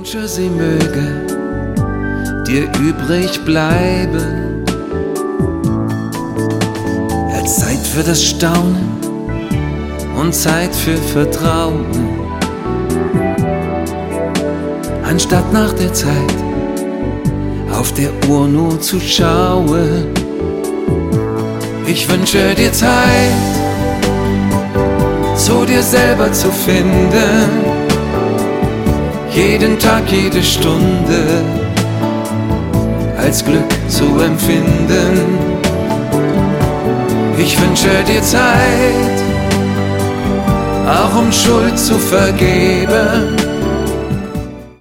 wünsche, sie möge dir übrig bleiben als Zeit für das Staunen und Zeit für Vertrauen, anstatt nach der Zeit auf der Uhr nur zu schauen. Ich wünsche dir Zeit, zu dir selber zu finden, jeden Tag, jede Stunde als Glück zu empfinden. Ich wünsche dir Zeit, auch um Schuld zu vergeben,